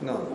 نعم.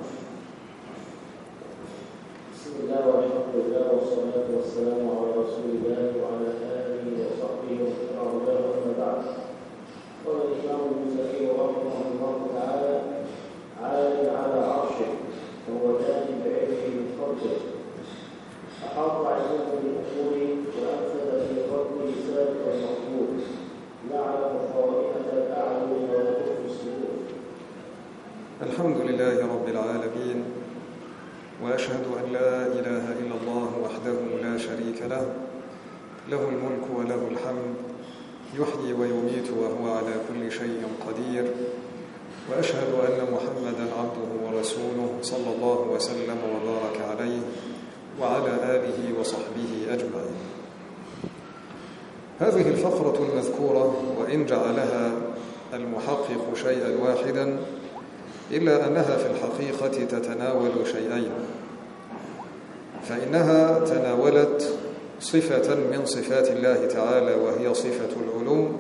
بسم الله والحمد لله والصلاة والسلام على رسول الله وعلى آله وصحبه ومن والاه أما بعد. قال الإمام البخاري رحمه الله تعالى: عال على عرشه وهو دان بعلمه من خلقه، أحاط علمه بالأمور وأنفذ في خلقه سابق المطلوب، يعلم خائنة الأعين ويكف الصدور. الحمد لله رب العالمين، وأشهد أن لا إله إلا الله وحده لا شريك له، له الملك وله الحمد، يحيي ويميت وهو على كل شيء قدير، وأشهد أن محمدًا عبده ورسوله صلى الله وسلم وبارك عليه وعلى آله وصحبه أجمعين. هذه الفقرة المذكورة وإن جعلها المحقق شيئا واحدا إلا أنها في الحقيقة تتناول شيئين، فإنها تناولت صفة من صفات الله تعالى وهي صفة العلو،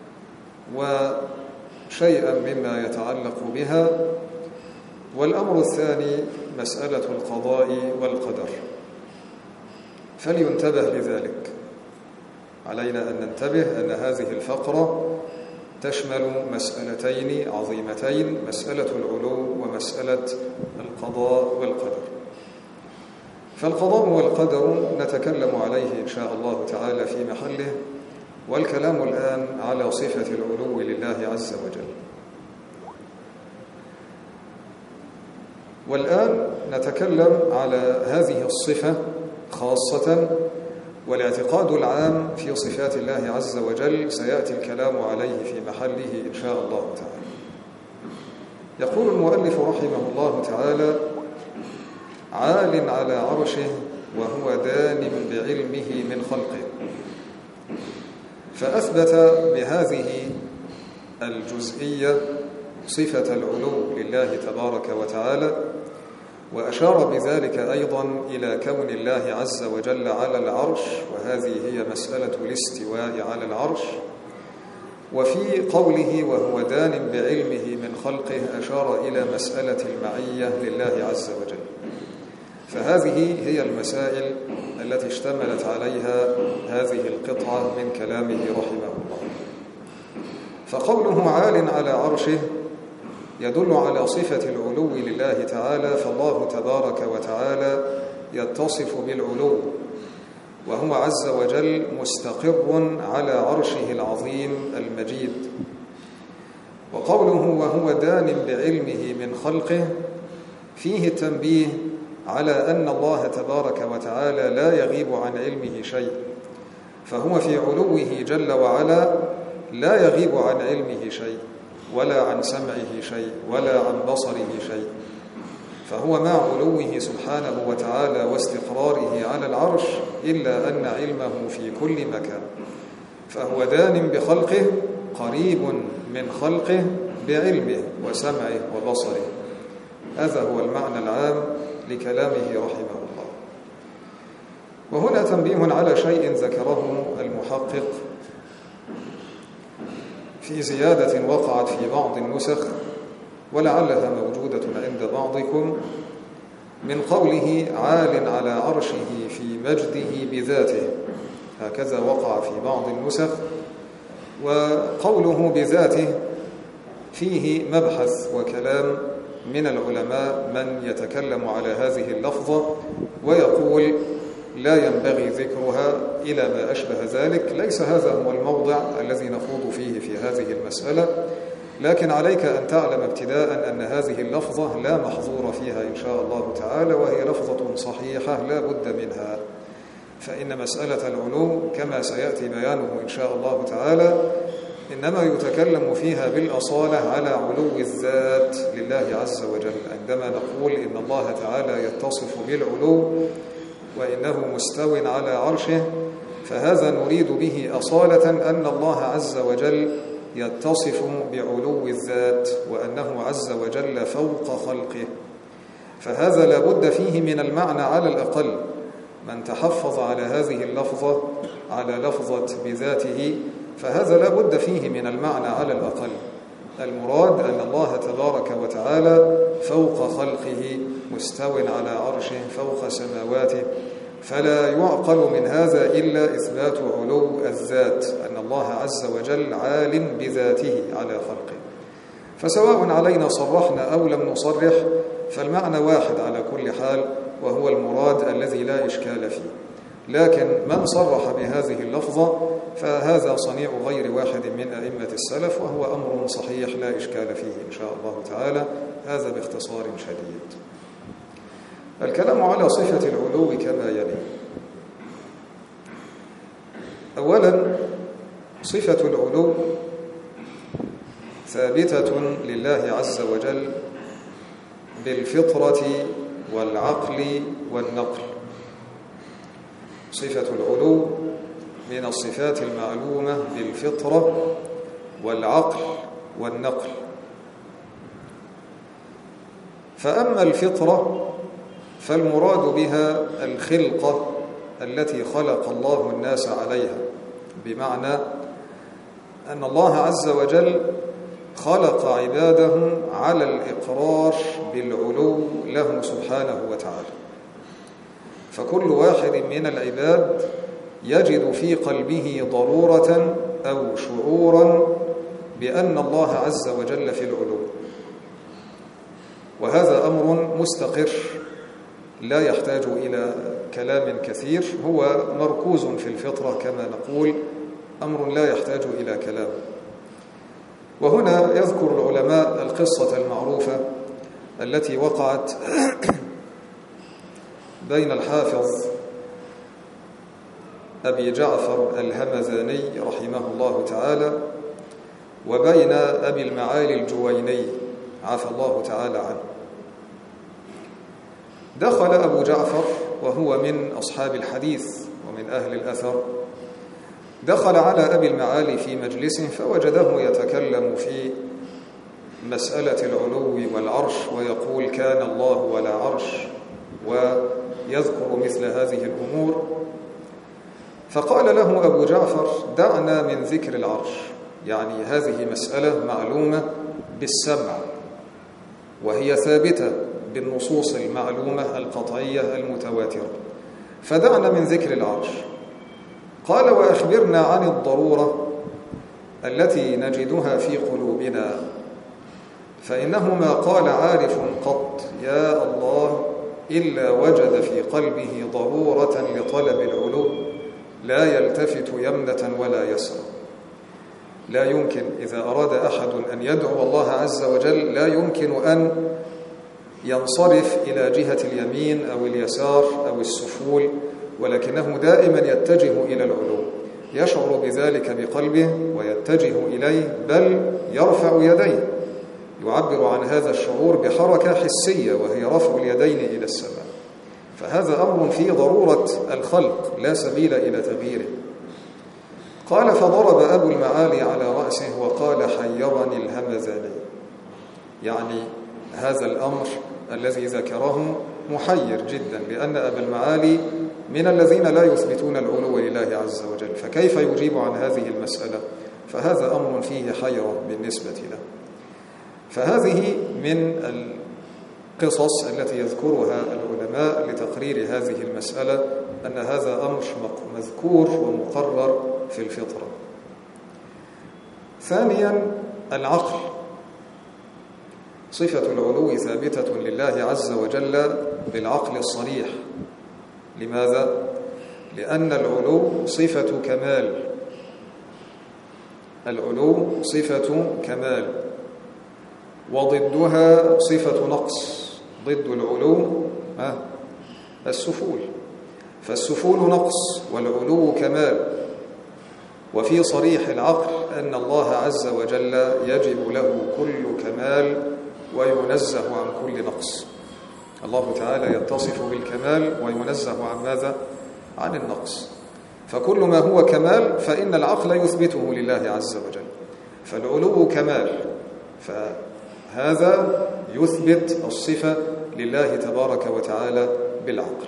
وشيئا مما يتعلق بها، والأمر الثاني مسألة القضاء والقدر. فلينتبه لذلك، علينا أن ننتبه أن هذه الفقرة تشمل مسألتين عظيمتين: مسألة العلو ومسألة القضاء والقدر. فالقضاء والقدر نتكلم عليه إن شاء الله تعالى في محله، والكلام الآن على صفة العلو لله عز وجل. والآن نتكلم على هذه الصفة خاصة، والاعتقاد العام في صفات الله عز وجل سيأتي الكلام عليه في محله إن شاء الله تعالى. يقول المؤلف رحمه الله تعالى: عال على عرشه وهو دان بعلمه من خلقه. فأثبت بهذه الجزئية صفة العلو لله تبارك وتعالى، وأشار بذلك أيضا إلى كون الله عز وجل على العرش، وهذه هي مسألة الاستواء على العرش. وفي قوله وهو دان بعلمه من خلقه أشار إلى مسألة المعية لله عز وجل. فهذه هي المسائل التي اشتملت عليها هذه القطعة من كلامه رحمه الله. فقوله عال على عرشه يدل على صفة العلو لله تعالى، فالله تبارك وتعالى يتصف بالعلو، وهو عز وجل مستقر على عرشه العظيم المجيد. وقوله وهو دان بعلمه من خلقه فيه التنبيه على أن الله تبارك وتعالى لا يغيب عن علمه شيء، فهو في علوه جل وعلا لا يغيب عن علمه شيء، ولا عن سمعه شيء، ولا عن بصره شيء. فهو مع علوه سبحانه وتعالى واستقراره على العرش إلا أن علمه في كل مكان. فهو دان بخلقه قريب من خلقه بعلمه وسمعه وبصره. هذا هو المعنى العام لكلامه رحمه الله. وهنا تنبيه على شيء ذكره المحقق في زيادة وقعت في بعض النسخ ولعلها موجودة عند بعضكم، من قوله عال على عرشه في مجده بذاته، هكذا وقع في بعض النسخ. وقوله بذاته فيه مبحث وكلام من العلماء من يتكلم على هذه اللفظة ويقول لا ينبغي ذكرها إلى ما أشبه ذلك. ليس هذا هو الموضع الذي نخوض فيه في هذه المسألة، لكن عليك أن تعلم ابتداء أن هذه اللفظة لا محظور فيها إن شاء الله تعالى، وهي لفظة صحيحة لا بد منها. فإن مسألة العلو كما سيأتي بيانه إن شاء الله تعالى إنما يتكلم فيها بالأصالة على علو الذات لله عز وجل. عندما نقول إن الله تعالى يتصف بالعلو وإنه مستو على عرشه، فهذا نريد به أصالة أن الله عز وجل يتصف بعلو الذات، وأنه عز وجل فوق خلقه. فهذا لا بد فيه من المعنى على الأقل. من تحفظ على هذه اللفظة على لفظة بذاته فهذا لا بد فيه من المعنى على الأقل. المراد أن الله تبارك وتعالى فوق خلقه مستو على عرشه فوق سماواته، فلا يعقل من هذا إلا إثبات علو الذات، أن الله عز وجل عال بذاته على خلقه. فسواء علينا صرحنا أو لم نصرح فالمعنى واحد على كل حال، وهو المراد الذي لا إشكال فيه. لكن من صرح بهذه اللفظة فهذا صنيع غير واحد من أئمة السلف، وهو أمر صحيح لا إشكال فيه إن شاء الله تعالى. هذا باختصار شديد. الكلام على صفة العلو كما يلي. أولا، صفة العلو ثابتة لله عز وجل بالفطرة والعقل والنقل. صفة العلو من الصفات المعلومة بالفطرة والعقل والنقل. فأما الفطرة فالمراد بها الخلقة التي خلق الله الناس عليها، بمعنى أن الله عز وجل خلق عباده على الإقرار بالعلو له سبحانه وتعالى. فكل واحد من العباد يجد في قلبه ضرورة أو شعورا بأن الله عز وجل في العلو، وهذا أمر مستقر لا يحتاج إلى كلام كثير، هو مركوز في الفطرة كما نقول، أمر لا يحتاج إلى كلام. وهنا يذكر العلماء القصة المعروفة التي وقعت بين الحافظ أبي جعفر الهمذاني رحمه الله تعالى وبين أبي المعالي الجويني عفى الله تعالى عنه. دخل أبو جعفر وهو من أصحاب الحديث ومن أهل الأثر، دخل على أبي المعالي في مجلسه فوجده يتكلم في مسألة العلو والعرش، ويقول كان الله ولا عرش، ويذكر مثل هذه الأمور. فقال له أبو جعفر دعنا من ذكر العرش، يعني هذه مسألة معلومة بالسمع وهي ثابتة بالنصوص المعلومة القطعية المتواترة، فدعنا من ذكر العرش. قال وأخبرنا عن الضرورة التي نجدها في قلوبنا، فإنه ما قال عارف قط يا الله إلا وجد في قلبه ضرورة لطلب العلو لا يلتفت يمنة ولا يسرى. لا يمكن إذا أراد أحد أن يدعو الله عز وجل لا يمكن أن ينصرف إلى جهة اليمين أو اليسار أو السفول، ولكنه دائما يتجه إلى العلو، يشعر بذلك بقلبه ويتجه إليه، بل يرفع يديه، يعبر عن هذا الشعور بحركة حسية وهي رفع اليدين إلى السماء. فهذا أمر فيه ضرورة الخلق لا سبيل إلى تغييره. قال فضرب أبو المعالي على رأسه وقال حيرني الهمذاني، يعني هذا الأمر الذي ذكره محير جدا، لأن أبا المعالي من الذين لا يثبتون العلو لله عز وجل، فكيف يجيب عن هذه المسألة؟ فهذا أمر فيه حيرة بالنسبة له. فهذه من القصص التي يذكرها العلماء لتقرير هذه المسألة، أن هذا أمر مذكور ومقرر في الفطرة. ثانيا العقل. صفة العلو ثابتة لله عز وجل بالعقل الصريح. لماذا؟ لأن العلو صفة كمال، العلو صفة كمال، وضدها صفة نقص. ضد العلو السفول، فالسفول نقص والعلو كمال. وفي صريح العقل أن الله عز وجل يجب له كل كمال وينزه عن كل نقص. الله تعالى يتصف بالكمال وينزه عن ماذا؟ عن النقص. فكل ما هو كمال فإن العقل يثبته لله عز وجل، فالعلو كمال، فهذا يثبت الصفة لله تبارك وتعالى بالعقل.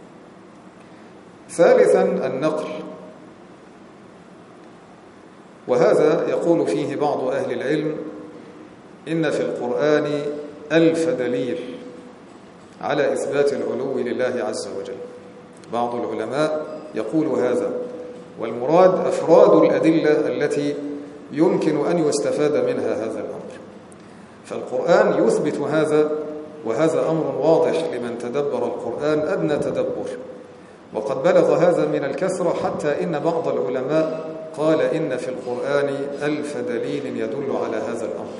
ثالثا النقل، وهذا يقول فيه بعض أهل العلم إن في القرآن 1000 دليل على إثبات العلو لله عز وجل. بعض العلماء يقول هذا، والمراد أفراد الأدلة التي يمكن أن يستفاد منها هذا الأمر. فالقرآن يثبت هذا، وهذا أمر واضح لمن تدبر القرآن أدنى تدبر، وقد بلغ هذا من الكثرة حتى إن بعض العلماء قال إن في القرآن 1000 دليل يدل على هذا الأمر.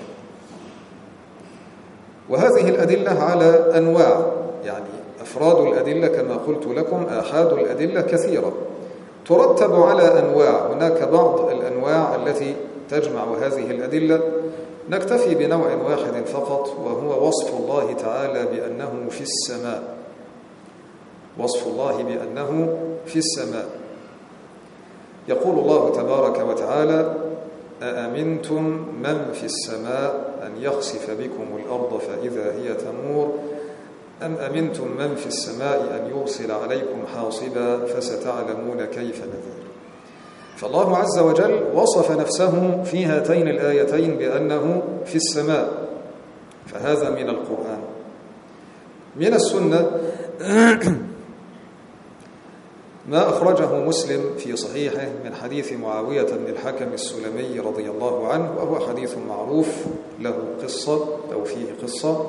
وهذه الأدلة على أنواع، يعني أفراد الأدلة كما قلت لكم، آحاد الأدلة كثيرة ترتب على أنواع. هناك بعض الأنواع التي تجمع هذه الأدلة، نكتفي بنوع واحد فقط، وهو وصف الله تعالى بأنه في السماء. وصف الله بأنه في السماء. يقول الله تبارك وتعالى: أأمنتم من في السماء أن يخسف بكم الأرض فإذا هي تمور أم أمنتم من في السماء أن يرسل عليكم حاصبا فستعلمون كيف نذير. فالله عز وجل وصف نفسه في هاتين الآيتين بأنه في السماء، فهذا من القرآن. من السنة ما أخرجه مسلم في صحيحه من حديث معاوية بن الحكم السلمي رضي الله عنه، وهو حديث معروف له قصة أو فيه قصة.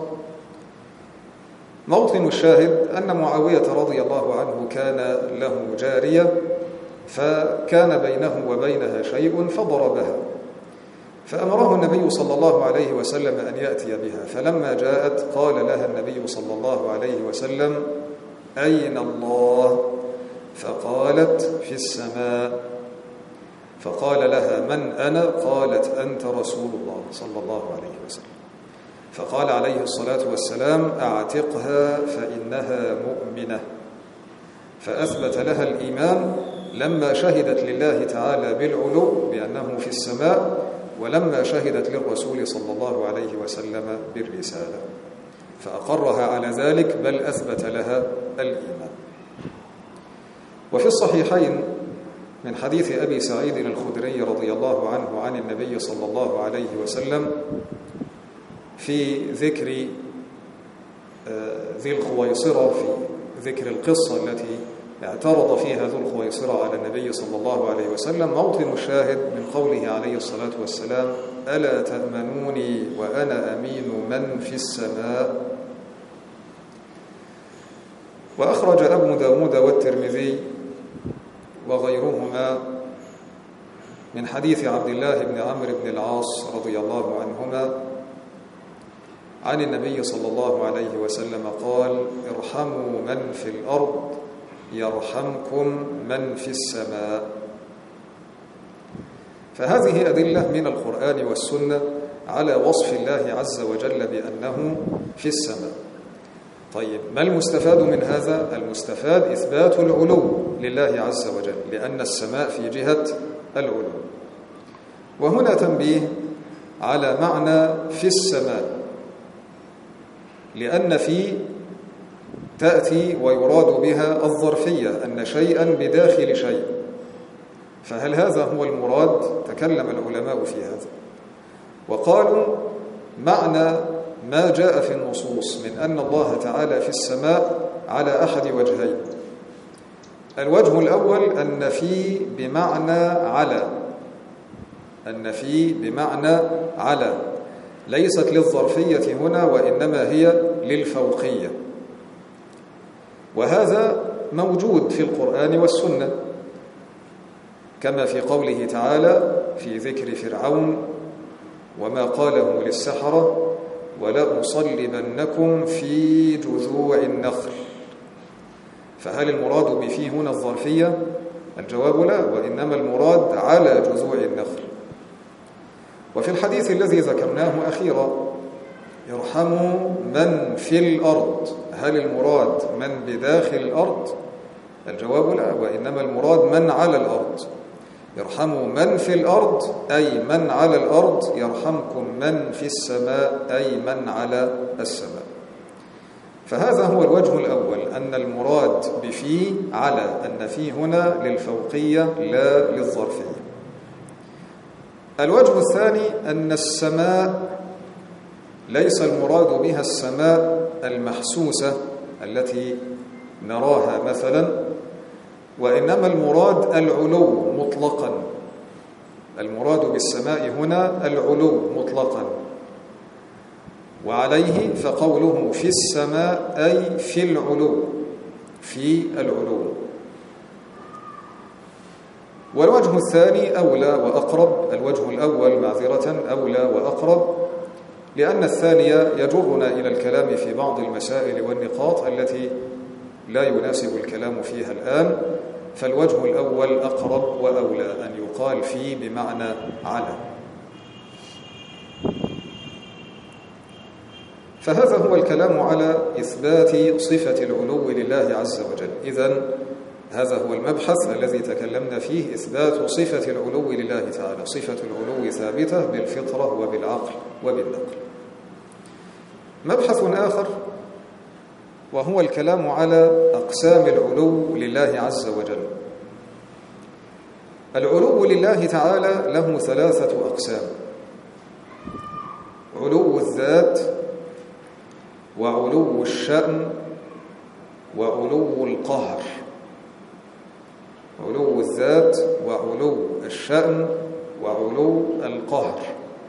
موطن الشاهد أن معاوية رضي الله عنه كان له جارية، فكان بينه وبينها شيء فضربها، فأمره النبي صلى الله عليه وسلم أن يأتي بها. فلما جاءت قال لها النبي صلى الله عليه وسلم: أين الله؟ فقالت: في السماء. فقال لها: من أنا؟ قالت: أنت رسول الله صلى الله عليه وسلم. فقال عليه الصلاة والسلام: أعتقها فإنها مؤمنة. فأثبت لها الإيمان لما شهدت لله تعالى بالعلو بأنه في السماء، ولما شهدت للرسول صلى الله عليه وسلم بالرسالة، فأقرها على ذلك، بل أثبت لها الإيمان. وفي الصحيحين من حديث أبي سعيد الخدري رضي الله عنه عن النبي صلى الله عليه وسلم في ذكر ذي الخويصرة، في ذكر القصة التي اعترض فيها ذو الخويصرة على النبي صلى الله عليه وسلم، موطن الشاهد من قوله عليه الصلاة والسلام: ألا تأمنوني وأنا أمين من في السماء. وأخرج أبو داود والترمذي وغيرهما من حديث عبد الله بن عمرو بن العاص رضي الله عنهما عن النبي صلى الله عليه وسلم قال: ارحموا من في الأرض يرحمكم من في السماء. فهذه أدلة من القرآن والسنة على وصف الله عز وجل بأنه في السماء. طيب، ما المستفاد من هذا؟ المستفاد إثبات العلو لله عز وجل، لأن السماء في جهة العلو. وهنا تنبيه على معنى في السماء، لأن في تأتي ويراد بها الظرفية، أن شيئا بداخل شيء. فهل هذا هو المراد؟ تكلم العلماء في هذا، وقالوا معنى ما جاء في النصوص من أن الله تعالى في السماء على أحد وجهين. الوجه الأول أن في بمعنى على، أن في بمعنى على، ليست للظرفية هنا، وإنما هي للفوقية. وهذا موجود في القرآن والسنة، كما في قوله تعالى في ذكر فرعون: وما قاله للسحرة ولأصلبنكم في جذوع النخل. فهل المراد بفيه هنا الظرفية؟ الجواب لا، وإنما المراد على جذوع النخل. وفي الحديث الذي ذكرناه أخيرا: ارحموا من في الأرض، هل المراد من بداخل الأرض؟ الجواب لا، وإنما المراد من على الأرض. ارحموا من في الأرض أي من على الأرض، يرحمكم من في السماء أي من على السماء. فهذا هو الوجه الأول، أن المراد بفي على، أن في هنا للفوقية لا للظرفية. الوجه الثاني أن السماء ليس المراد بها السماء المحسوسة التي نراها مثلا، وإنما المراد العلو مطلقا. المراد بالسماء هنا العلو مطلقا، وعليه فقوله في السماء أي في العلو، في العلو. والوجه الثاني أولى وأقرب، الوجه الأول معذرة أولى وأقرب، لأن الثانية يجرنا إلى الكلام في بعض المسائل والنقاط التي لا يناسب الكلام فيها الآن، فالوجه الأول أقرب وأولى أن يقال فيه بمعنى على. فهذا هو الكلام على إثبات صفة العلو لله عز وجل. إذن هذا هو المبحث الذي تكلمنا فيه، إثبات صفة العلو لله تعالى. صفة العلو ثابتة بالفطرة وبالعقل وبالنقل. مبحث آخر وهو الكلام على أقسام العلو لله عز وجل. العلو لله تعالى له 3 أقسام: علو الذات، وعلو الشأن، وعلو القهر. علو الذات وعلو الشأن وعلو القهر.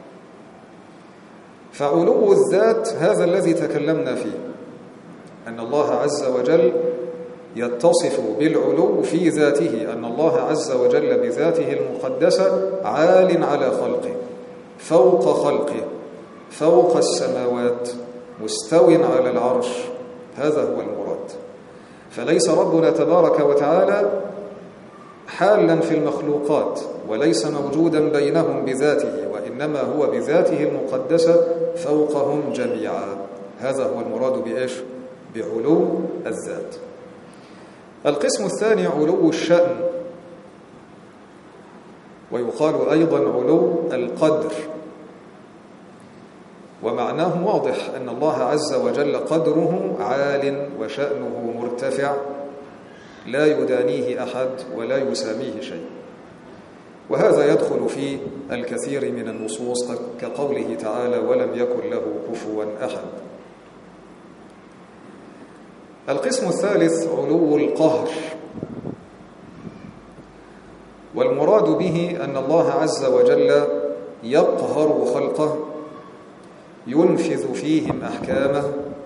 فعلو الذات هذا الذي تكلمنا فيه، أن الله عز وجل يتصف بالعلو في ذاته، أن الله عز وجل بذاته المقدسة عال على خلقه، فوق خلقه، فوق السماوات، مستو على العرش. هذا هو المراد. فليس ربنا تبارك وتعالى حالا في المخلوقات، وليس موجودا بينهم بذاته، وإنما هو بذاته المقدسة فوقهم جميعا. هذا هو المراد بإيش؟ بعلو الذات. القسم الثاني علو الشأن، ويقال أيضا علو القدر، ومعناه واضح أن الله عز وجل قدره عال وشأنه مرتفع، لا يدانيه أحد ولا يساميه شيء. وهذا يدخل في الكثير من النصوص كقوله تعالى: ولم يكن له كفوا أحد. القسم الثالث علو القهر، والمراد به أن الله عز وجل يقهر خلقه، ينفذ فيهم أحكامه،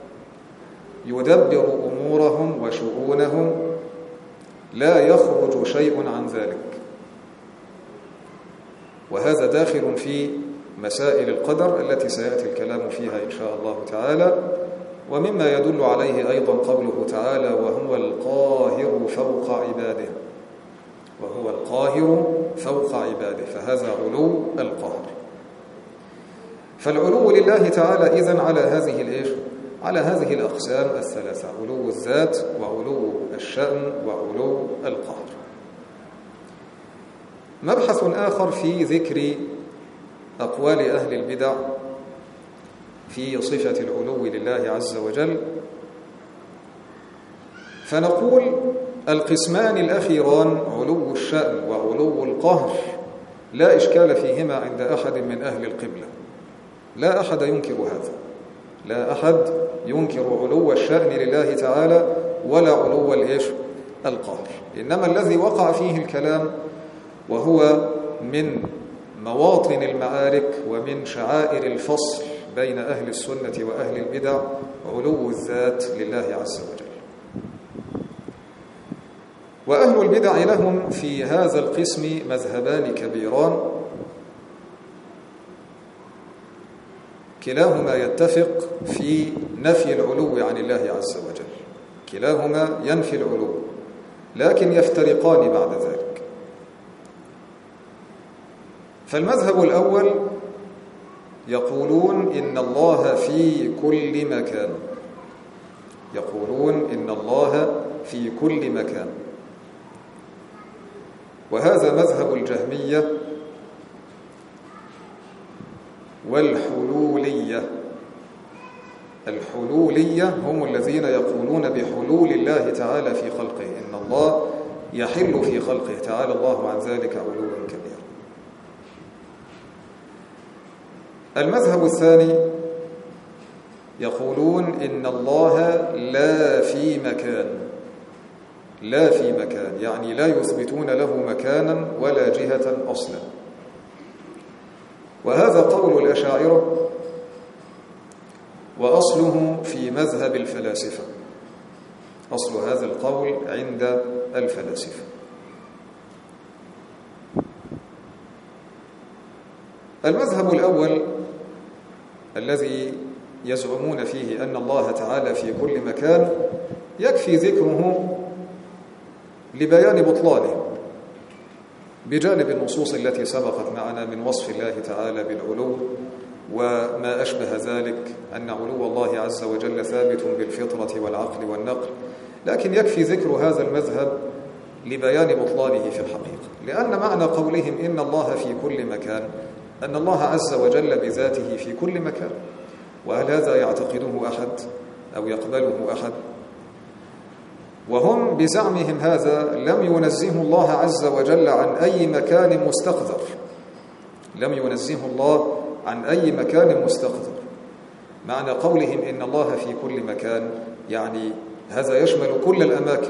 يدبر أمورهم وشؤونهم، لا يخرج شيء عن ذلك. وهذا داخل في مسائل القدر التي سيأتي الكلام فيها إن شاء الله تعالى. ومما يدل عليه أيضا قوله تعالى: وهو القاهر فوق عباده. وهو القاهر فوق عباده، فهذا علو القهر. فالعلو لله تعالى إذن على هذه الإيش؟ على هذه الأقسام الثلاثة: علو الذات وعلو الشأن وعلو القهر. مبحث آخر في ذكر أقوال أهل البدع في صفة العلو لله عز وجل. فنقول القسمان الأخيران علو الشأن وعلو القهر لا إشكال فيهما عند أحد من أهل القبلة، لا أحد ينكر هذا، لا أحد ينكر علو الشأن لله تعالى ولا علو القهر. إنما الذي وقع فيه الكلام وهو من مواطن المعارك ومن شعائر الفصل بين أهل السنة وأهل البدع علو الذات لله عز وجل. وأهل البدع لهم في هذا القسم مذهبان كبيران، كلاهما يتفق في نفي العلو عن الله عز وجل، كلاهما ينفي العلو، لكن يفترقان بعد ذلك. فالمذهب الأول يقولون إن الله في كل مكان، يقولون إن الله في كل مكان، وهذا مذهب الجهمية والحلولية. الحلولية هم الذين يقولون بحلول الله تعالى في خلقه، إن الله يحل في خلقه، تعالى الله عن ذلك علوا كبيرا. المذهب الثاني يقولون إن الله لا في مكان، لا في مكان، يعني لا يثبتون له مكانا ولا جهة أصلا. وهذا قول الأشاعرة، وأصله في مذهب الفلاسفة، أصل هذا القول عند الفلاسفة. المذهب الأول الذي يزعمون فيه أن الله تعالى في كل مكان يكفي ذكره لبيان بطلانه بجانب النصوص التي سبقت معنا من وصف الله تعالى بالعلو وما أشبه ذلك، أن علو الله عز وجل ثابت بالفطرة والعقل والنقل، لكن يكفي ذكر هذا المذهب لبيان بطلانه في الحقيقة، لأن معنى قولهم إن الله في كل مكان أن الله عز وجل بذاته في كل مكان. وهل هذا يعتقده أحد أو يقبله أحد؟ وهم بزعمهم هذا لم ينزهوا الله عز وجل عن أي مكان مستقذر، لم ينزهوا الله عن أي مكان مستقذر. معنى قولهم إن الله في كل مكان يعني هذا يشمل كل الأماكن،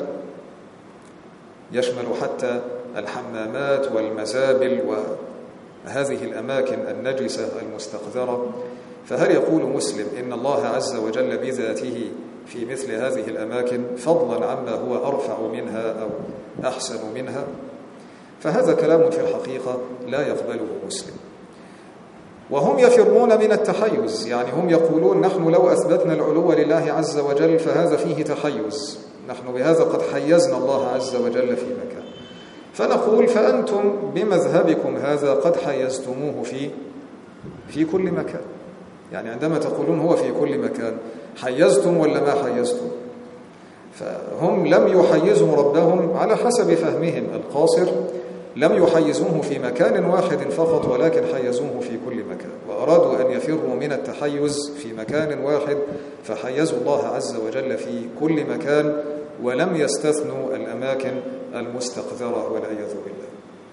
يشمل حتى الحمامات والمزابل وهذه الأماكن النجسة المستقذرة. فهل يقول مسلم إن الله عز وجل بذاته في مثل هذه الأماكن فضلا عما هو أرفع منها أو أحسن منها؟ فهذا كلام في الحقيقة لا يقبله مسلم. وهم يفرون من التحيز، يعني هم يقولون نحن لو أثبتنا العلو لله عز وجل فهذا فيه تحيز، نحن بهذا قد حيزنا الله عز وجل في مكان. فنقول فأنتم بمذهبكم هذا قد حيزتموه في كل مكان. يعني عندما تقولون هو في كل مكان حيزتم ولا ما حيزتم؟ فهم لم يحيزوا ربهم على حسب فهمهم القاصر، لم يحيزوه في مكان واحد فقط، ولكن حيزوه في كل مكان، وأرادوا أن يفروا من التحيز في مكان واحد فحيزوا الله عز وجل في كل مكان، ولم يستثنوا الأماكن المستقذرة والعياذ بالله.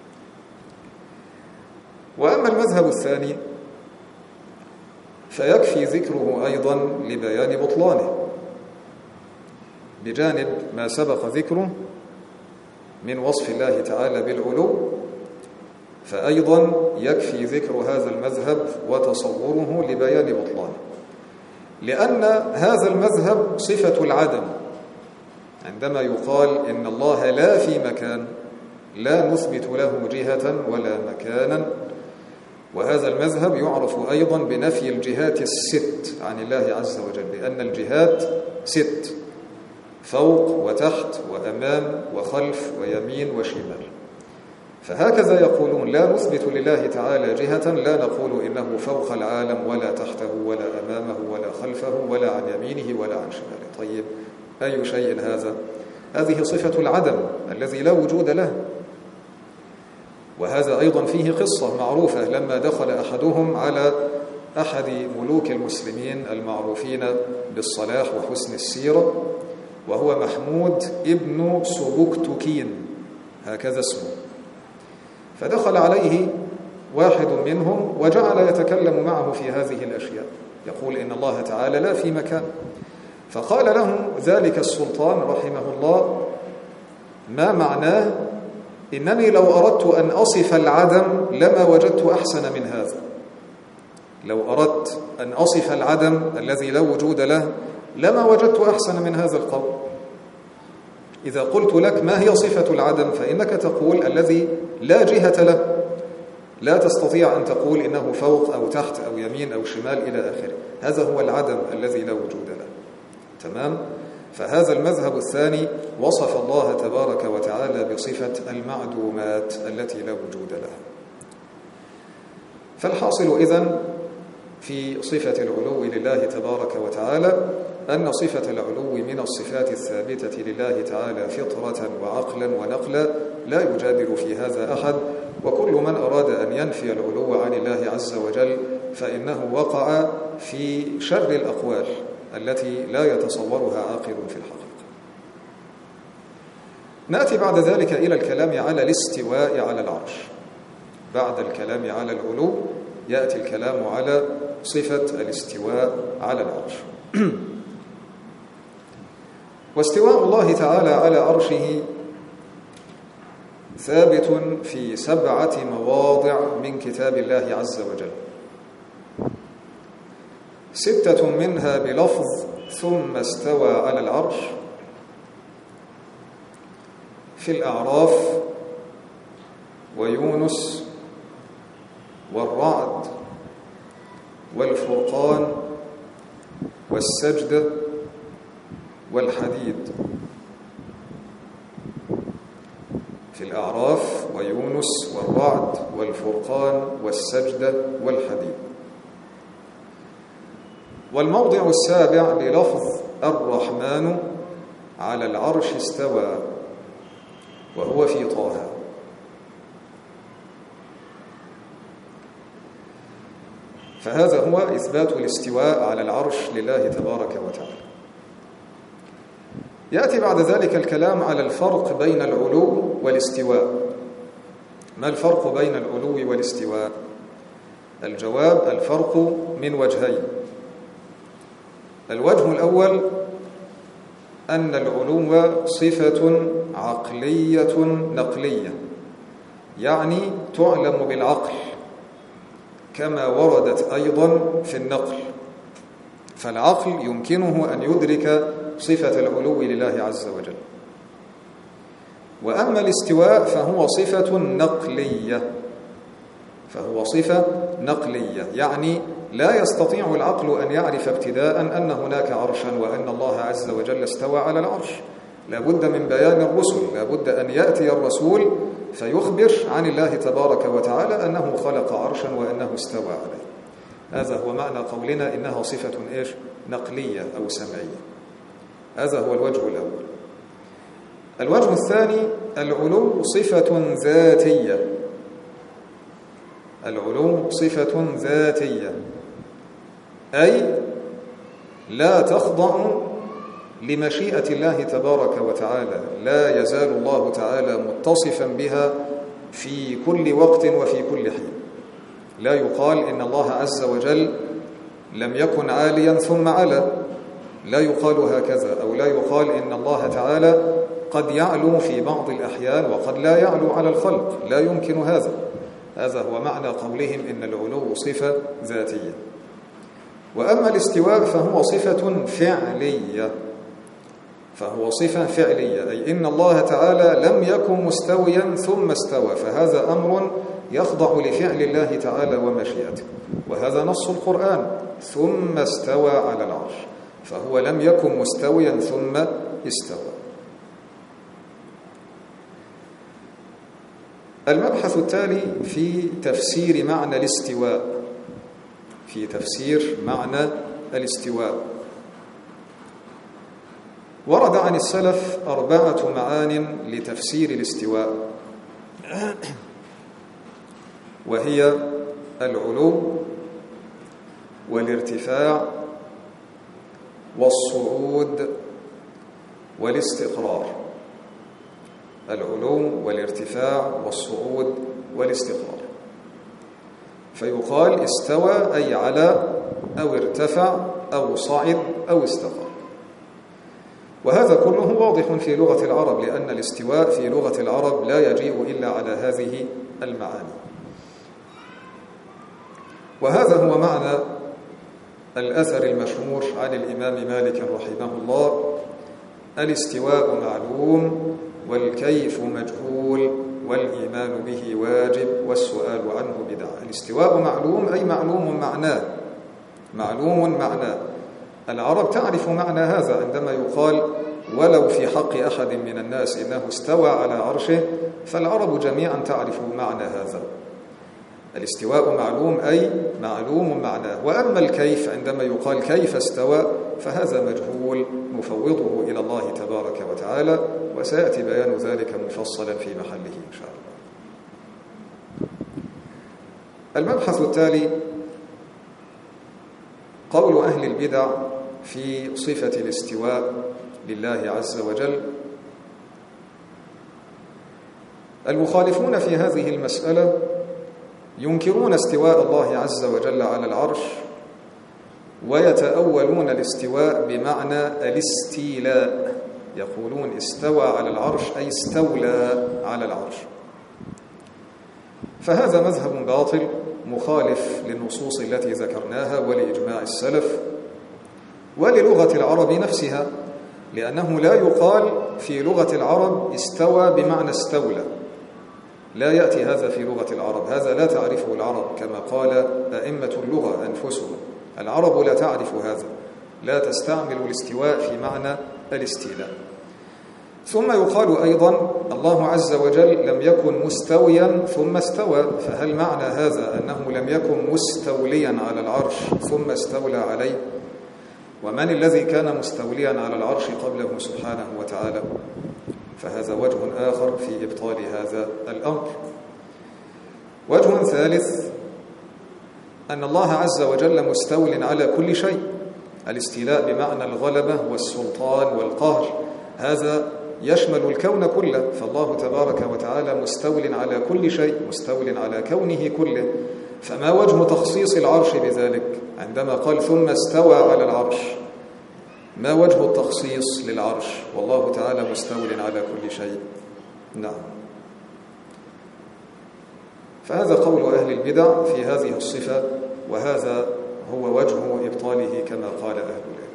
وأما المذهب الثاني فيكفي ذكره أيضا لبيان بطلانه بجانب ما سبق ذكره من وصف الله تعالى بالعلو، فأيضا يكفي ذكر هذا المذهب وتصوره لبيان بطلانه، لأن هذا المذهب صفة العدم. عندما يقال إن الله لا في مكان لا نثبت له جهة ولا مكانا. وهذا المذهب يعرف أيضا بنفي الجهات الست عن الله عز وجل، لأن الجهات ست: فوق وتحت وأمام وخلف ويمين وشمال. فهكذا يقولون لا نثبت لله تعالى جهة، لا نقول إنه فوق العالم ولا تحته ولا أمامه ولا خلفه ولا عن يمينه ولا عن شماله. طيب أي شيء هذا؟ هذه صفة العدم الذي لا وجود له. وهذا أيضا فيه قصة معروفة، لما دخل أحدهم على أحد ملوك المسلمين المعروفين بالصلاح وحسن السيرة، وهو محمود ابن سبكتكين، هكذا اسمه. فدخل عليه واحد منهم وجعل يتكلم معه في هذه الأشياء، يقول إن الله تعالى لا في مكان. فقال له ذلك السلطان رحمه الله: ما معناه؟ إنني لو أردت أن أصف العدم لما وجدت أحسن من هذا. لو أردت أن أصف العدم الذي لا وجود له لما وجدت أحسن من هذا القول. إذا قلت لك ما هي صفة العدم فإنك تقول الذي لا جهة له، لا تستطيع أن تقول إنه فوق أو تحت أو يمين أو شمال إلى آخره. هذا هو العدم الذي لا وجود له. تمام؟ فهذا المذهب الثاني وصف الله تبارك وتعالى بصفة المعدومات التي لا وجود لها. فالحاصل إذن في صفة العلو لله تبارك وتعالى أن صفة العلو من الصفات الثابتة لله تعالى فطرة وعقلا ونقلا، لا يجادل في هذا أحد. وكل من أراد أن ينفي العلو عن الله عز وجل فإنه وقع في شر الأقوال التي لا يتصورها عاقل في الحقيقة. نأتي بعد ذلك إلى الكلام على الاستواء على العرش. بعد الكلام على العلو يأتي الكلام على صفة الاستواء على العرش. واستواء الله تعالى على عرشه ثابت في 7 مواضع من كتاب الله عز وجل، 6 منها بلفظ ثم استوى على العرش، في الأعراف ويونس والرعد والفرقان والسجدة والحديد. في الأعراف ويونس والرعد والفرقان والسجدة والحديد. والموضع السابع بلفظ الرحمن على العرش استوى، وهو في طه. فهذا هو إثبات الاستواء على العرش لله تبارك وتعالى. يأتي بعد ذلك الكلام على الفرق بين العلو والاستواء. ما الفرق بين العلو والاستواء؟ الجواب: الفرق من وجهين. الوجه الأول أن العلو صفة عقلية نقلية، يعني تعلم بالعقل كما وردت أيضا في النقل، فالعقل يمكنه أن يدرك صفة العلو لله عز وجل. وأما الاستواء فهو صفة نقلية، يعني لا يستطيع العقل أن يعرف ابتداء أن هناك عرشا وأن الله عز وجل استوى على العرش. لابد من بيان الرسل، لابد أن يأتي الرسول فيخبر عن الله تبارك وتعالى أنه خلق عرشا وأنه استوى عليه. هذا هو معنى قولنا إنها صفة نقلية أو سمعية. هذا هو الوجه الأول. الوجه الثاني: العلو صفة ذاتية. العلو صفة ذاتية، أي لا تخضع لمشيئة الله تبارك وتعالى، لا يزال الله تعالى متصفا بها في كل وقت وفي كل حين. لا يقال إن الله عز وجل لم يكن عاليا ثم علا، لا يقال هكذا، أو لا يقال إن الله تعالى قد يعلو في بعض الأحيان وقد لا يعلو على الخلق، لا يمكن هذا. هذا هو معنى قولهم إن العلو صفة ذاتية. وأما الاستواء فهو صفة فعلية، أي إن الله تعالى لم يكن مستويا ثم استوى، فهذا أمر يخضع لفعل الله تعالى ومشيئته، وهذا نص القرآن: ثم استوى على العرش، فهو لم يكن مستويا ثم استوى. المبحث التالي في تفسير معنى الاستواء. ورد عن السلف 4 معان لتفسير الاستواء، وهي العلو والارتفاع والصعود والاستقرار. العلو والارتفاع والصعود والاستقرار. فيقال استوى أي على، أو ارتفع، أو صعد، أو استقر. وهذا كله واضح في لغة العرب، لأن الاستواء في لغة العرب لا يجيء إلا على هذه المعاني. وهذا هو معنى الأثر المشهور عن الإمام مالك رحمه الله: الاستواء معلوم والكيف مجهول والإيمان به واجب والسؤال عنه بدعة. الاستواء معلوم أي معلوم معناه. العرب تعرف معنى هذا عندما يقال ولو في حق أحد من الناس إنه استوى على عرشه، فالعرب جميعا تعرف معنى هذا. الاستواء معلوم أي معلوم معناه. وأما الكيف عندما يقال كيف استوى فهذا مجهول نفوضه إلى الله تبارك وتعالى، وسيأتي بيان ذلك مفصلا في محله إن شاء الله. المبحث التالي قول أهل البدع في صفة الاستواء لله عز وجل. المخالفون في هذه المسألة ينكرون استواء الله عز وجل على العرش ويتأولون الاستواء بمعنى الاستيلاء، يقولون استوى على العرش أي استولى على العرش. فهذا مذهب باطل مخالف للنصوص التي ذكرناها ولإجماع السلف وللغة العرب نفسها، لأنه لا يقال في لغة العرب استوى بمعنى استولى، لا يأتي هذا في لغة العرب، هذا لا تعرفه العرب كما قال أئمة اللغة أنفسهم. العرب لا تعرف هذا، لا تستعمل الاستواء في معنى الاستيلاء. ثم يقال أيضا الله عز وجل لم يكن مستويا ثم استوى، فهل معنى هذا أنه لم يكن مستوليا على العرش ثم استولى عليه؟ ومن الذي كان مستوليا على العرش قبله سبحانه وتعالى؟ فهذا وجه آخر في إبطال هذا الأمر. وجه ثالث أن الله عز وجل مستول على كل شيء، الاستيلاء بمعنى الغلبة والسلطان والقهر، هذا يشمل الكون كله، فالله تبارك وتعالى مستول على كل شيء، مستول على كونه كله. فما وجه تخصيص العرش بذلك عندما قال ثم استوى على العرش؟ ما وجه التخصيص للعرش والله تعالى مستول على كل شيء؟ نعم. فهذا قول أهل البدع في هذه الصفة، وهذا هو وجه إبطاله كما قال أهل العلم.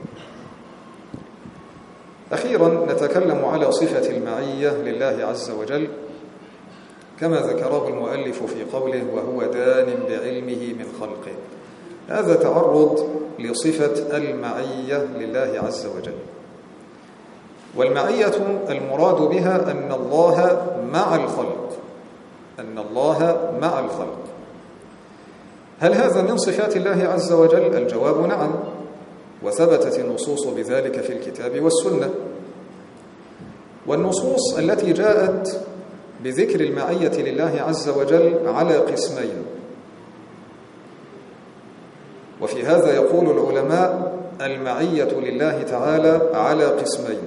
أخيرا نتكلم على صفة المعية لله عز وجل كما ذكره المؤلف في قوله وهو دان بعلمه من خلقه. هذا تعرض لصفة المعية لله عز وجل، والمعية المراد بها أن الله مع الخلق، أن الله مع الخلق. هل هذا من صفات الله عز وجل؟ الجواب نعم، وثبتت النصوص بذلك في الكتاب والسنة. والنصوص التي جاءت بذكر المعية لله عز وجل على قسمين، وفي هذا يقول العلماء المعية لله تعالى على قسمين: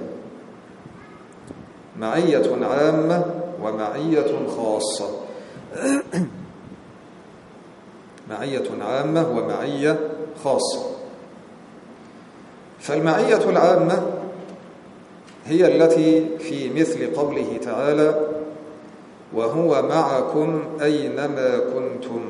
معية عامة ومعية خاصة. معية عامة ومعية خاصة. فالمعية العامة هي التي في مثل قوله تعالى وهو معكم أينما كنتم،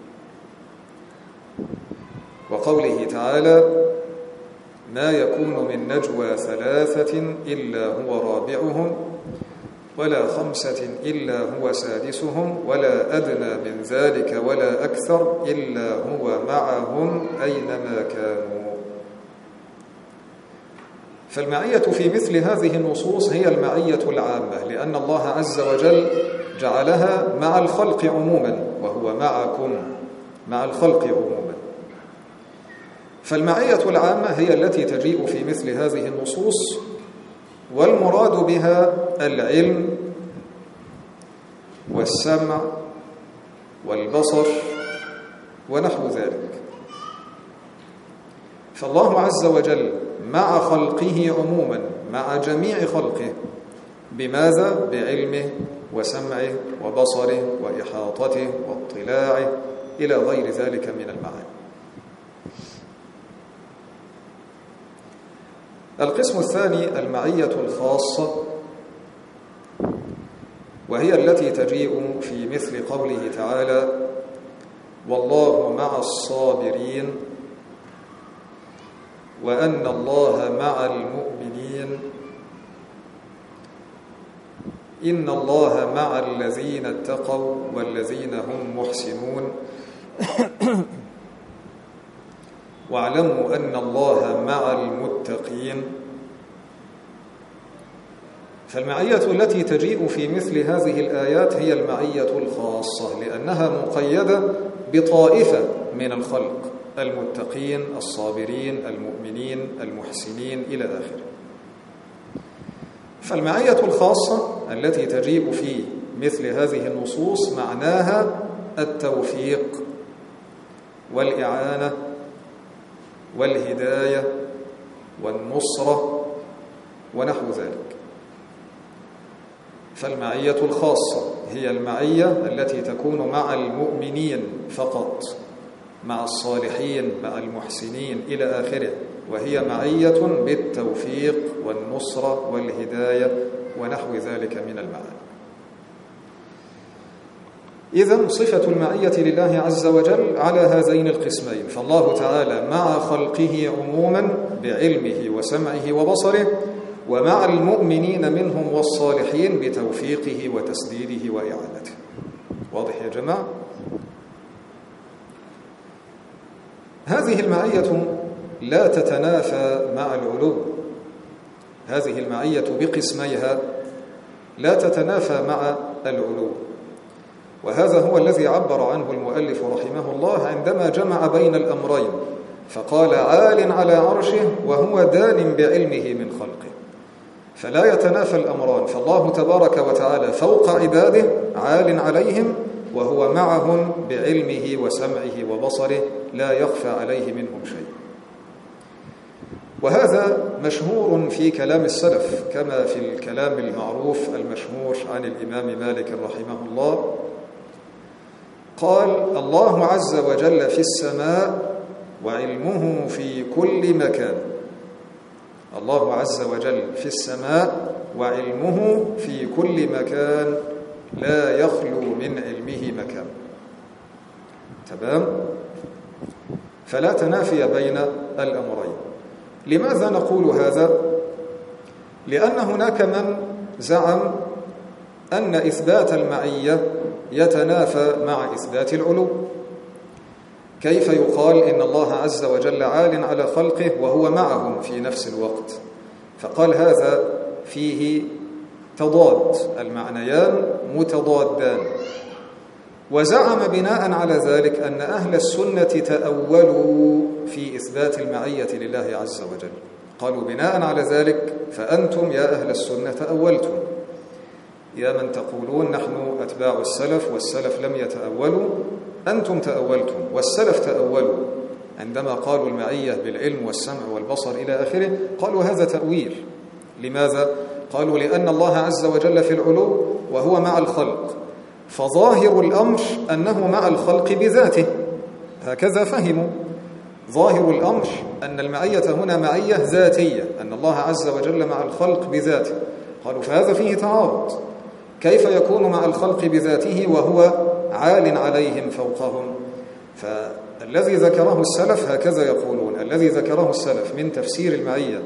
وقوله تعالى ما يكون من نجوى ثلاثة إلا هو رابعهم ولا خمسة إلا هو سادسهم ولا أدنى من ذلك ولا أكثر إلا هو معهم أينما كانوا. فالمعية في مثل هذه النصوص هي المعية العامة، لأن الله عز وجل جعلها مع الخلق عموما، وهو معكم مع الخلق عموما. فالمعية العامة هي التي تجيء في مثل هذه النصوص، والمراد بها العلم والسمع والبصر ونحو ذلك. فالله عز وجل مع خلقه عموما، مع جميع خلقه، بماذا؟ بعلمه وسمعه وبصره وإحاطته واطلاعه إلى غير ذلك من المعاني. القسم الثاني المعية الخاصة، وهي التي تجيء في مثل قوله تعالى والله مع الصابرين وأن الله مع المؤمنين إن الله مع الذين اتقوا والذين هم محسنون واعلموا أن الله مع المتقين. فالمعية التي تجيء في مثل هذه الآيات هي المعية الخاصة، لأنها مقيدة بطائفة من الخلق: المتقين، الصابرين، المؤمنين، المحسنين إلى آخره. فالمعية الخاصة التي تجيء في مثل هذه النصوص معناها التوفيق والإعانة والهداية والنصرة ونحو ذلك. فالمعية الخاصة هي المعية التي تكون مع المؤمنين فقط، مع الصالحين مع المحسنين إلى آخره، وهي معية بالتوفيق والنصرة والهداية ونحو ذلك من المعاني. إذن صفة المعية لله عز وجل على هذين القسمين، فالله تعالى مع خلقه عموما بعلمه وسمعه وبصره، ومع المؤمنين منهم والصالحين بتوفيقه وتسديده وإعانته. واضح يا جماعة؟ هذه المعية لا تتنافى مع العلو، هذه المعية بقسميها لا تتنافى مع العلو، وهذا هو الذي عبر عنه المؤلف رحمه الله عندما جمع بين الأمرين، فقال عال على عرشه وهو دان بعلمه من خلقه، فلا يتنافى الأمران، فالله تبارك وتعالى فوق عباده عال عليهم، وهو معهم بعلمه وسمعه وبصره لا يخفى عليه منهم شيء. وهذا مشهور في كلام السلف كما في الكلام المعروف المشهور عن الإمام مالك رحمه الله، قال الله عز وجل في السماء وعلمه في كل مكان. الله عز وجل في السماء وعلمه في كل مكان لا يخلو من علمه مكان. تمام؟ فلا تنافي بين الأمرين. لماذا نقول هذا؟ لأن هناك من زعم أن إثبات المعية يتنافى مع إثبات العلو. كيف يقال إن الله عز وجل عال على خلقه وهو معهم في نفس الوقت؟ فقال هذا فيه تضاد، المعنيان متضادان. وزعم بناء على ذلك أن أهل السنة تأولوا في إثبات المعية لله عز وجل. قالوا بناء على ذلك فأنتم يا أهل السنة تأولتم، يا من تقولون نحن أتباع السلف والسلف لم يتأولوا، أنتم تأولتم والسلف تأولوا عندما قالوا المعية بالعلم والسمع والبصر إلى آخره، قالوا هذا تأويل. لماذا؟ قالوا لأن الله عز وجل في العلو وهو مع الخلق، فظاهر الأمر أنه مع الخلق بذاته، هكذا فهموا. ظاهر الأمر أن المعية هنا معية ذاتية، أن الله عز وجل مع الخلق بذاته. قالوا فهذا فيه تعارض، كيف يكون مع الخلق بذاته وهو عال عليهم فوقهم؟ فالذي ذكره السلف هكذا يقولون، الذي ذكره السلف من تفسير المعية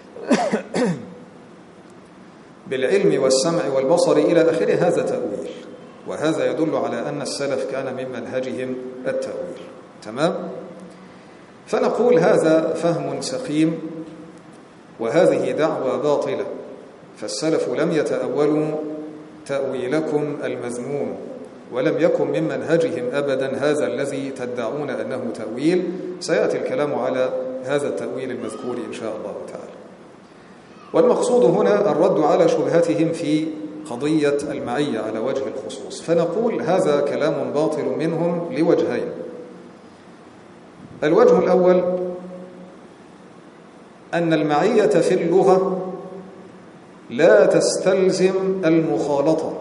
بالعلم والسمع والبصر إلى آخره هذا تأويل، وهذا يدل على أن السلف كان من منهجهم التأويل. تمام؟ فنقول هذا فهم سقيم وهذه دعوة باطلة، فالسلف لم يتأولوا تأويلكم المذموم، ولم يكن من منهجهم أبدا هذا الذي تدعون أنه تأويل. سيأتي الكلام على هذا التأويل المذكور إن شاء الله تعالى. والمقصود هنا الرد على شبهتهم في قضية المعية على وجه الخصوص. فنقول هذا كلام باطل منهم لوجهين. الوجه الأول أن المعية في اللغة لا تستلزم المخالطة.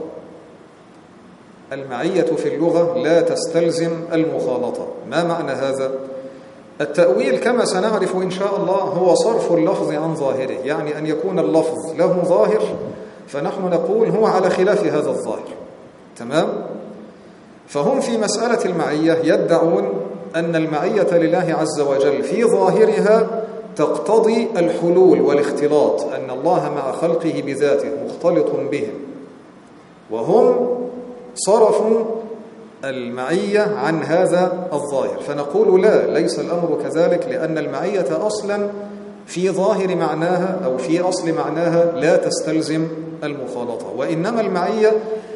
المعية في اللغة لا تستلزم المخالطة. ما معنى هذا؟ التأويل كما سنعرف إن شاء الله هو صرف اللفظ عن ظاهره، يعني أن يكون اللفظ له ظاهر فنحن نقول هو على خلاف هذا الظاهر. تمام؟ فهم في مسألة المعية يدعون أن المعية لله عز وجل في ظاهرها تقتضي الحلول والاختلاط، أن الله مع خلقه بذاته مختلط بهم، وهم صرفوا المعية عن هذا الظاهر. فنقول لا، ليس الأمر كذلك، لأن المعية أصلا في ظاهر معناها أو في أصل معناها لا تستلزم المخالطة، وإنما المعية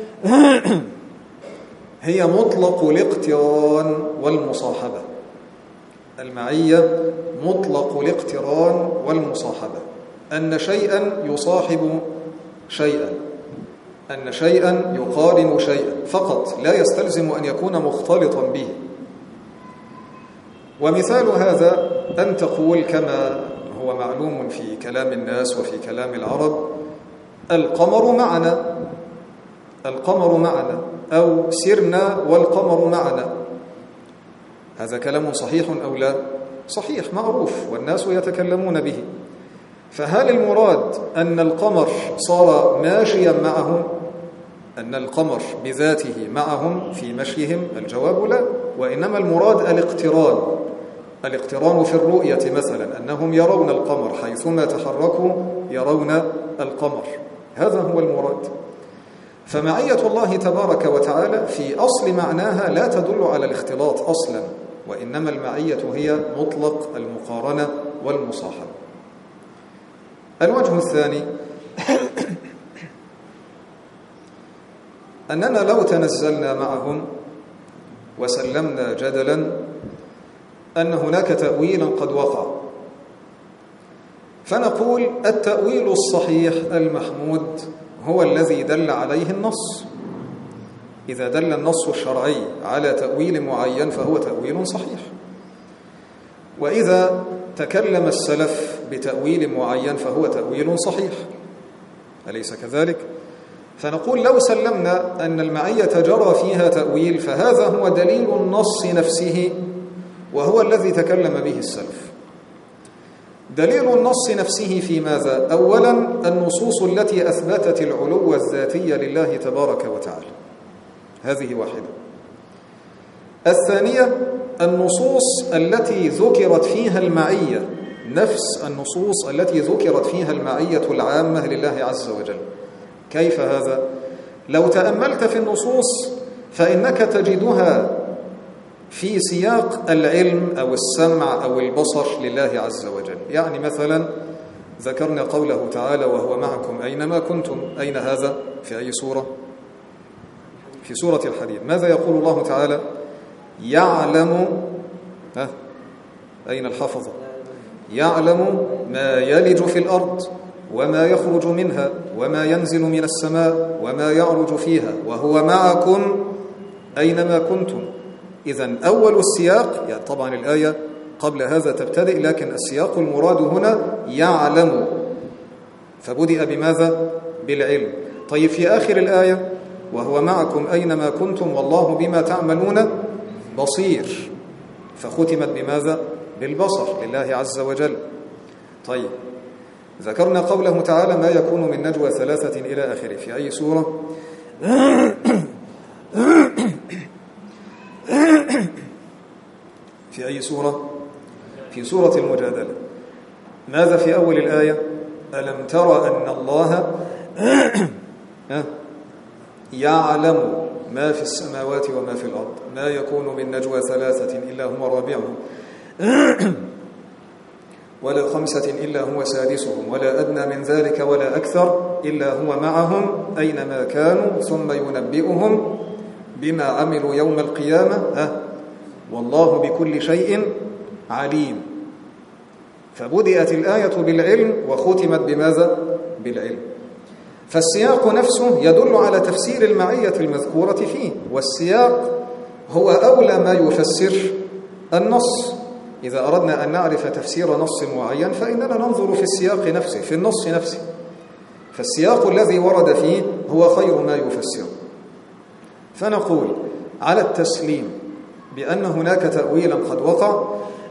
هي مطلق الاقتران والمصاحبة. المعية مطلق الاقتران والمصاحبة، أن شيئا يصاحب شيئا، أن شيئا يقارن شيئا فقط، لا يستلزم أن يكون مختلطا به. ومثال هذا أن تقول كما هو معلوم في كلام الناس وفي كلام العرب: القمر معنا، القمر معنا، أو سرنا والقمر معنا. هذا كلام صحيح أو لا؟ صحيح معروف والناس يتكلمون به. فهل المراد أن القمر صار ماشيا معهم، أن القمر بذاته معهم في مشيهم؟ الجواب لا، وإنما المراد الاقتران في الرؤية مثلا، أنهم يرون القمر حيثما تحركوا يرون القمر، هذا هو المراد. فمعية الله تبارك وتعالى في أصل معناها لا تدل على الاختلاط أصلا، وإنما المعية هي مطلق المقارنة والمصاحبة. الوجه الثاني أننا لو تنزلنا معهم وسلمنا جدلا أن هناك تأويلا قد وقع، فنقول التأويل الصحيح المحمود هو الذي دل عليه النص. إذا دل النص الشرعي على تأويل معين فهو تأويل صحيح، وإذا تكلم السلف بتأويل معين فهو تأويل صحيح، أليس كذلك؟ فنقول لو سلمنا أن المعية جرى فيها تأويل فهذا هو دليل النص نفسه وهو الذي تكلم به السلف. دليل النص نفسه في ماذا؟ أولا النصوص التي أثبتت العلو الذاتي لله تبارك وتعالى، هذه واحدة. الثانية النصوص التي ذكرت فيها المعية، نفس النصوص التي ذكرت فيها المعية العامة لله عز وجل. كيف هذا؟ لو تأملت في النصوص فإنك تجدها في سياق العلم أو السمع أو البصر لله عز وجل. يعني مثلا ذكرنا قوله تعالى وهو معكم أينما كنتم، أين هذا؟ في أي سورة؟ في سورة الحديد. ماذا يقول الله تعالى؟ يعلم، أين الحفظ؟ يعلم ما يلج في الأرض وما يخرج منها وما ينزل من السماء وما يعرج فيها وهو معكم أينما كنتم. إذن أول السياق، يعني طبعا الآية قبل هذا تبتدئ، لكن السياق المراد هنا يعلم، فبدأ بماذا؟ بالعلم. طيب في آخر الآية وهو معكم أينما كنتم والله بما تعملون بصير، فختمت بماذا؟ بالبصر لله عز وجل. طيب ذكرنا قوله تعالى ما يكون من نجوى ثلاثة إلى آخره. في أي سورة؟ في أي سورة؟ في سورة المجادلة. ماذا في أول الآية؟ ألم تر أن الله يعلم ما في السماوات وما في الأرض ما يكون من نجوى ثلاثة إلا هو رابعهم ولا خمسة إلا هو سادسهم ولا أدنى من ذلك ولا أكثر إلا هو معهم أينما كانوا ثم ينبئهم بما عملوا يوم القيامة والله بكل شيء عليم. فبدأت الآية بالعلم وختمت بماذا؟ بالعلم. فالسياق نفسه يدل على تفسير المعية المذكورة فيه، والسياق هو أولى ما يفسر النص. إذا أردنا أن نعرف تفسير نص معين فإننا ننظر في السياق نفسه، في النص نفسه، فالسياق الذي ورد فيه هو خير ما يفسر. فنقول على التسليم بأن هناك تأويلا قد وقع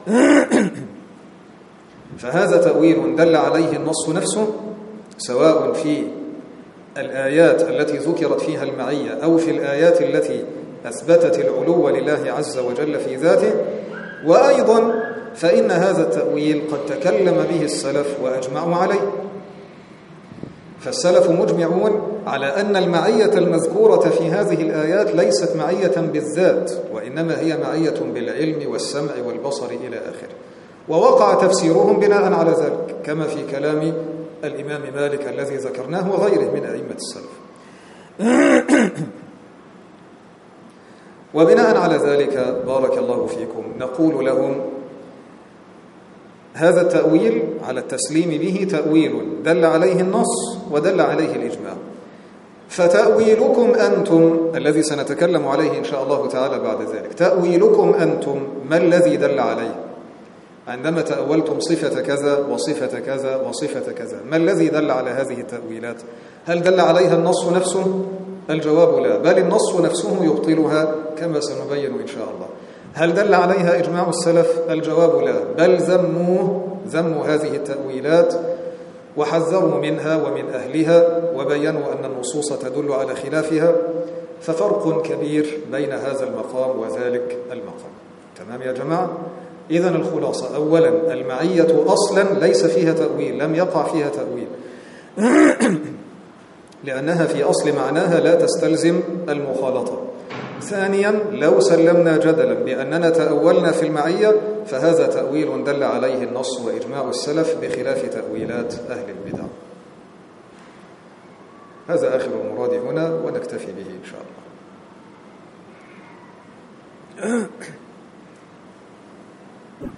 فهذا تأويل دل عليه النص نفسه، سواء في الآيات التي ذكرت فيها المعية أو في الآيات التي أثبتت العلو لله عز وجل في ذاته. وأيضا فإن هذا التأويل قد تكلم به السلف وأجمعوا عليه. فالسلف مجمعون على أن المعية المذكورة في هذه الآيات ليست معية بالذات، وإنما هي معية بالعلم والسمع والبصر إلى آخره. ووقع تفسيرهم بناء على ذلك كما في كلام الإمام مالك الذي ذكرناه وغيره من أئمة السلف. وبناء على ذلك بارك الله فيكم نقول لهم هذا التأويل على التسليم به تأويل دل عليه النص ودل عليه الإجماع. فتأويلكم أنتم الذي سنتكلم عليه إن شاء الله تعالى بعد ذلك، تأويلكم أنتم ما الذي دل عليه؟ عندما تأولتم صفة كذا وصفة كذا وصفة كذا، ما الذي دل على هذه التأويلات؟ هل دل عليها النص نفسه؟ الجواب لا، بل النص نفسه يبطلها كما سنبين إن شاء الله. هل دل عليها إجماع السلف؟ الجواب لا، بل ذموا هذه التأويلات وحذروا منها ومن أهلها وبينوا أن النصوص تدل على خلافها، ففرق كبير بين هذا المقام وذلك المقام. تمام يا جماعة؟ إذن الخلاصة: أولا، المعية أصلا ليس فيها تأويل، لم يقع فيها تأويل لأنها في أصل معناها لا تستلزم المخالطة. ثانيا، لو سلمنا جدلا بأننا تأولنا في المعية فهذا تأويل دل عليه النص وإجماع السلف بخلاف تأويلات أهل البدع. هذا آخر المراد هنا ونكتفي به إن شاء الله.